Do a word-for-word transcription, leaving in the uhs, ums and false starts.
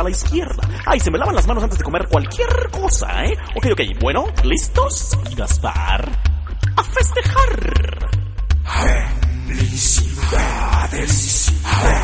a la izquierda. Ay, se me lavan las manos antes de comer cualquier cosa, ¿eh? Ok, ok, bueno, ¿listos? Gaspar, a festejar. Felicidades.